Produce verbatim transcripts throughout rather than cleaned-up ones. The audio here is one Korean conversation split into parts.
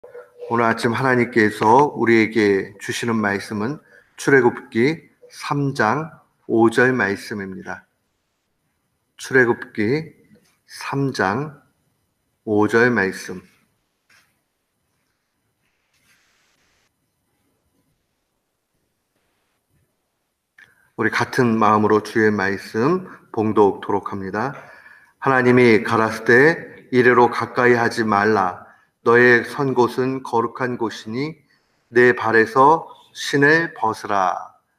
오늘 아침 하나님께서 우리에게 주시는 말씀은 출애굽기 삼 장 오 절 말씀입니다. 출애굽기 삼 장 오 절 말씀. 우리 같은 마음으로 주의 말씀 봉독토록 합니다. 하나님이 가라사대 이리로 가까이 하지 말라. 너의 선 곳은 거룩한 곳이니 내 발에서 신을 벗으라.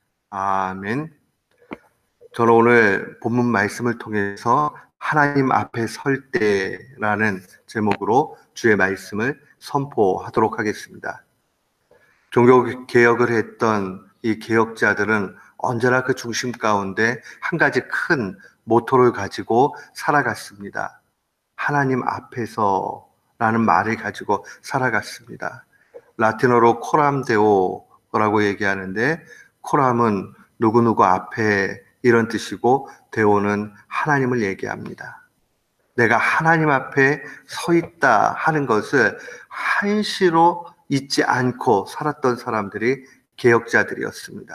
아멘. 저는 오늘 본문 말씀을 통해서 하나님 앞에 설 때라는 제목으로 주의 말씀을 선포하도록 하겠습니다. 종교 개혁을 했던 이 개혁자들은 언제나 그 중심 가운데 한 가지 큰 모토를 가지고 살아갔습니다. 하나님 앞에서라는 말을 가지고 살아갔습니다. 라틴어로 코람 데오라고 얘기하는데, 코람은 누구누구 앞에 이런 뜻이고, 데오는 하나님을 얘기합니다. 내가 하나님 앞에 서 있다 하는 것을 한시로 잊지 않고 살았던 사람들이 개혁자들이었습니다.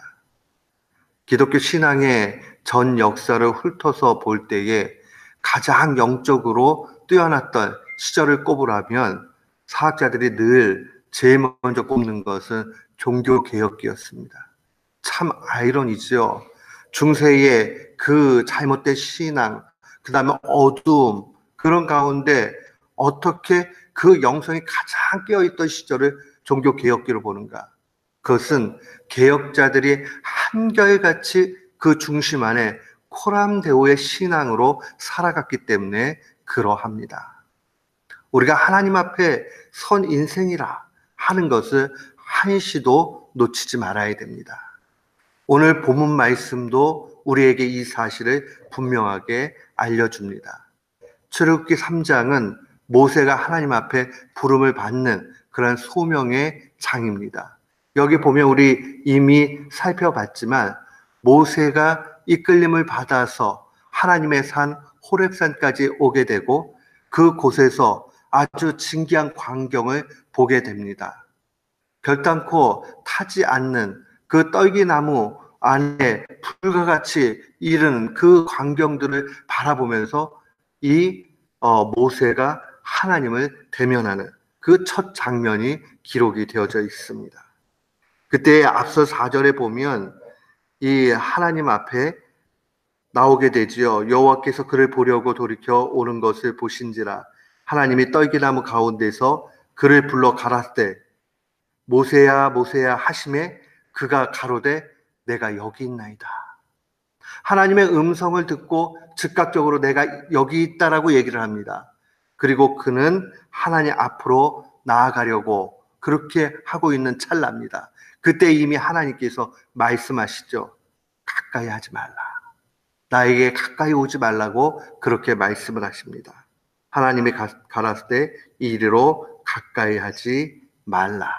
기독교 신앙의 전 역사를 훑어서 볼 때에 가장 영적으로 뛰어났던 시절을 꼽으라면 사학자들이 늘 제일 먼저 꼽는 것은 종교개혁기였습니다. 참 아이러니죠. 중세의 그 잘못된 신앙, 그 다음에 어두움, 그런 가운데 어떻게 그 영성이 가장 깨어있던 시절을 종교개혁기로 보는가? 그것은 개혁자들이 한결같이 그 중심 안에 코람데오의 신앙으로 살아갔기 때문에 그러합니다. 우리가 하나님 앞에 선 인생이라 하는 것을 한시도 놓치지 말아야 됩니다. 오늘 본문 말씀도 우리에게 이 사실을 분명하게 알려줍니다. 출애굽기 삼 장은 모세가 하나님 앞에 부름을 받는 그런 소명의 장입니다. 여기 보면 우리 이미 살펴봤지만 모세가 이끌림을 받아서 하나님의 산 호렙산까지 오게 되고 그곳에서 아주 신기한 광경을 보게 됩니다. 결단코 타지 않는 그 떨기나무 안에 불과 같이 이르는 그 광경들을 바라보면서 이 어, 모세가 하나님을 대면하는 그 첫 장면이 기록이 되어져 있습니다. 그때 앞서 사 절에 보면 이 하나님 앞에 나오게 되지요. 여호와께서 그를 보려고 돌이켜 오는 것을 보신지라. 하나님이 떨기나무 가운데서 그를 불러 가라사대 모세야 모세야 하심에 그가 가로되 내가 여기 있나이다. 하나님의 음성을 듣고 즉각적으로 내가 여기 있다라고 얘기를 합니다. 그리고 그는 하나님 앞으로 나아가려고 그렇게 하고 있는 찰나입니다. 그때 이미 하나님께서 말씀하시죠. 가까이 하지 말라. 나에게 가까이 오지 말라고 그렇게 말씀을 하십니다. 하나님이 가라사대 이리로 가까이 하지 말라.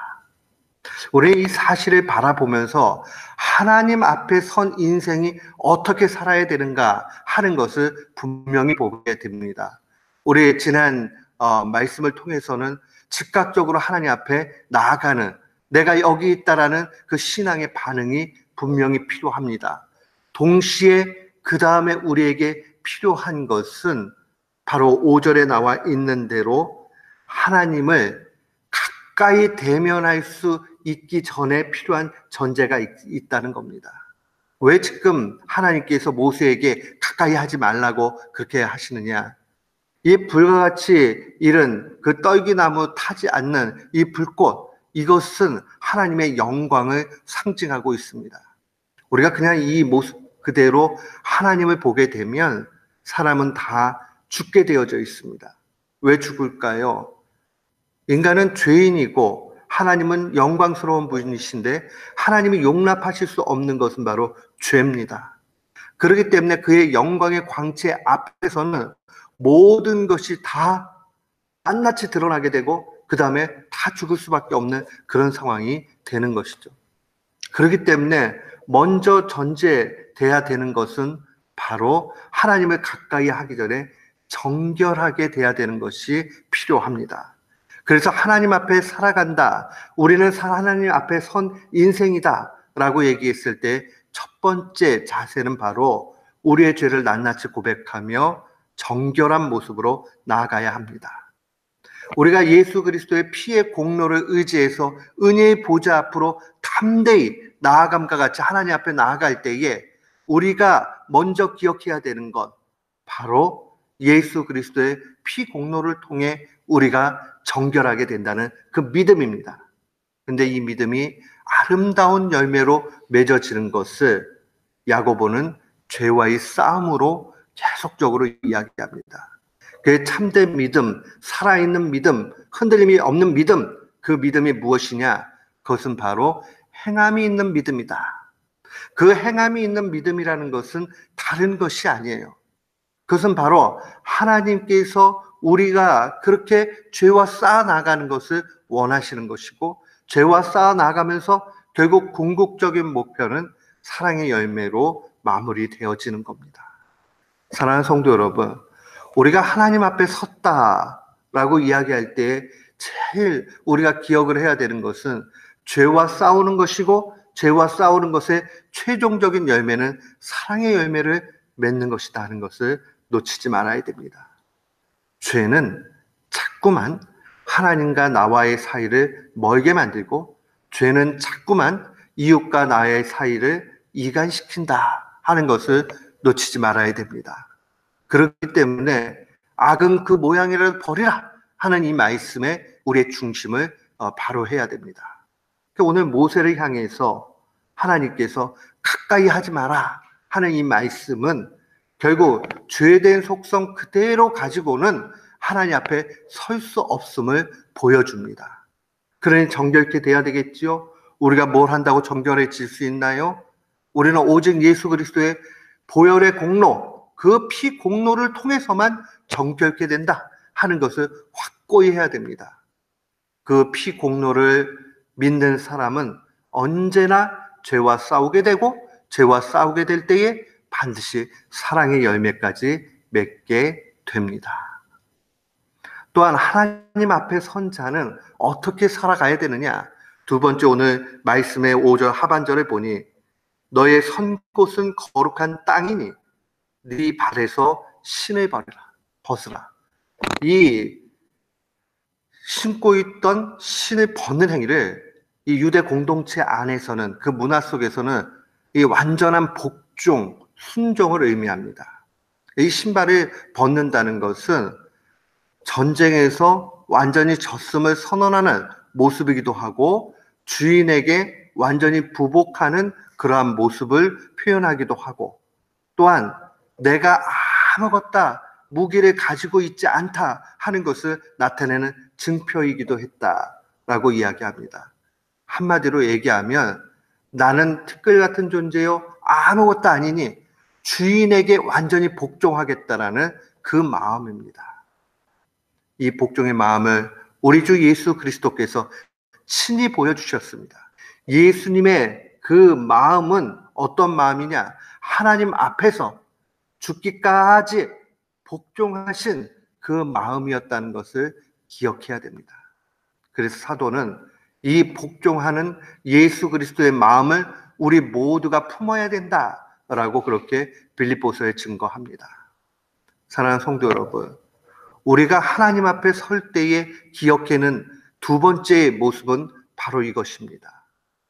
우리 이 사실을 바라보면서 하나님 앞에 선 인생이 어떻게 살아야 되는가 하는 것을 분명히 보게 됩니다. 우리 지난 어, 말씀을 통해서는 즉각적으로 하나님 앞에 나아가는 내가 여기 있다라는 그 신앙의 반응이 분명히 필요합니다. 동시에 그 다음에 우리에게 필요한 것은 바로 오 절에 나와 있는 대로 하나님을 가까이 대면할 수 있기 전에 필요한 전제가 있, 있다는 겁니다. 왜 지금 하나님께서 모세에게 가까이 하지 말라고 그렇게 하시느냐? 이 불과 같이 이른 그 떨기나무 타지 않는 이 불꽃, 이것은 하나님의 영광을 상징하고 있습니다. 우리가 그냥 이 모습 그대로 하나님을 보게 되면 사람은 다 죽게 되어져 있습니다. 왜 죽을까요? 인간은 죄인이고 하나님은 영광스러운 분이신데 하나님이 용납하실 수 없는 것은 바로 죄입니다. 그렇기 때문에 그의 영광의 광채 앞에서는 모든 것이 다 낱낱이 드러나게 되고 그 다음에 다 죽을 수밖에 없는 그런 상황이 되는 것이죠. 그렇기 때문에 먼저 전제돼야 되는 것은 바로 하나님을 가까이 하기 전에 정결하게 돼야 되는 것이 필요합니다. 그래서 하나님 앞에 살아간다, 우리는 하나님 앞에 선 인생이다 라고 얘기했을 때 첫 번째 자세는 바로 우리의 죄를 낱낱이 고백하며 정결한 모습으로 나아가야 합니다. 우리가 예수 그리스도의 피의 공로를 의지해서 은혜의 보좌 앞으로 담대히 나아감과 같이 하나님 앞에 나아갈 때에 우리가 먼저 기억해야 되는 것, 바로 예수 그리스도의 피 공로를 통해 우리가 정결하게 된다는 그 믿음입니다. 근데 이 믿음이 아름다운 열매로 맺어지는 것을 야고보는 죄와의 싸움으로 계속적으로 이야기합니다. 그 참된 믿음, 살아있는 믿음, 흔들림이 없는 믿음, 그 믿음이 무엇이냐? 그것은 바로 행함이 있는 믿음이다. 그 행함이 있는 믿음이라는 것은 다른 것이 아니에요. 그것은 바로 하나님께서 우리가 그렇게 죄와 쌓아 나가는 것을 원하시는 것이고, 죄와 쌓아 나가면서 결국 궁극적인 목표는 사랑의 열매로 마무리되어지는 겁니다. 사랑하는 성도 여러분, 우리가 하나님 앞에 섰다라고 이야기할 때 제일 우리가 기억을 해야 되는 것은 죄와 싸우는 것이고, 죄와 싸우는 것의 최종적인 열매는 사랑의 열매를 맺는 것이다 하는 것을 놓치지 말아야 됩니다. 죄는 자꾸만 하나님과 나와의 사이를 멀게 만들고, 죄는 자꾸만 이웃과 나의 사이를 이간시킨다 하는 것을 놓치지 말아야 됩니다. 그렇기 때문에 악은 그 모양이라도 버리라 하는 이 말씀에 우리의 중심을 바로 해야 됩니다. 오늘 모세를 향해서 하나님께서 가까이 하지 마라 하는 이 말씀은 결국 죄된 속성 그대로 가지고는 하나님 앞에 설 수 없음을 보여줍니다. 그러니 정결케 돼야 되겠지요. 우리가 뭘 한다고 정결해질 수 있나요? 우리는 오직 예수 그리스도의 보혈의 공로, 그 피 공로를 통해서만 정결케 된다 하는 것을 확고히 해야 됩니다. 그 피 공로를 믿는 사람은 언제나 죄와 싸우게 되고, 죄와 싸우게 될 때에 반드시 사랑의 열매까지 맺게 됩니다. 또한 하나님 앞에 선 자는 어떻게 살아가야 되느냐? 두 번째, 오늘 말씀의 오 절 하반절에 보니 너의 선 곳은 거룩한 땅이니 네 발에서 신을 버리라, 벗으라. 이 신고 있던 신을 벗는 행위를 이 유대 공동체 안에서는, 그 문화 속에서는 이 완전한 복종, 순종을 의미합니다. 이 신발을 벗는다는 것은 전쟁에서 완전히 졌음을 선언하는 모습이기도 하고, 주인에게 완전히 부복하는 그러한 모습을 표현하기도 하고, 또한 내가 아무것도 무기를 가지고 있지 않다 하는 것을 나타내는 증표이기도 했다라고 이야기합니다. 한마디로 얘기하면 나는 티끌 같은 존재요, 아무것도 아니니 주인에게 완전히 복종하겠다라는 그 마음입니다. 이 복종의 마음을 우리 주 예수 그리스도께서 친히 보여주셨습니다. 예수님의 그 마음은 어떤 마음이냐? 하나님 앞에서 죽기까지 복종하신 그 마음이었다는 것을 기억해야 됩니다. 그래서 사도는 이 복종하는 예수 그리스도의 마음을 우리 모두가 품어야 된다라고 그렇게 빌립보서에 증거합니다. 사랑하는 성도 여러분, 우리가 하나님 앞에 설 때에 기억하는 두 번째 모습은 바로 이것입니다.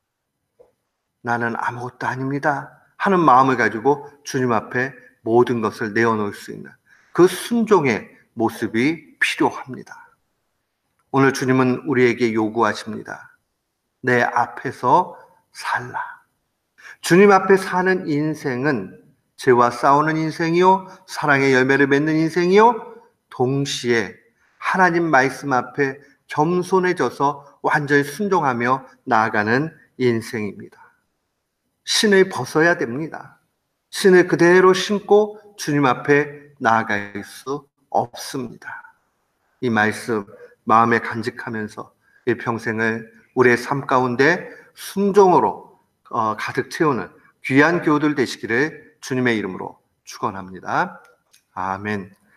나는 아무것도 아닙니다 하는 마음을 가지고 주님 앞에 모든 것을 내어놓을 수 있는 그 순종의 모습이 필요합니다. 오늘 주님은 우리에게 요구하십니다. 내 앞에서 살라. 주님 앞에 사는 인생은 죄와 싸우는 인생이요, 사랑의 열매를 맺는 인생이요, 동시에 하나님 말씀 앞에 겸손해져서 완전히 순종하며 나아가는 인생입니다. 신을 벗어야 됩니다. 신을 그대로 신고 주님 앞에 나아갈 수 없습니다. 이 말씀 마음에 간직하면서 일평생을 우리의 삶 가운데 순종으로 어, 가득 채우는 귀한 교우들 되시기를 주님의 이름으로 축원합니다. 아멘.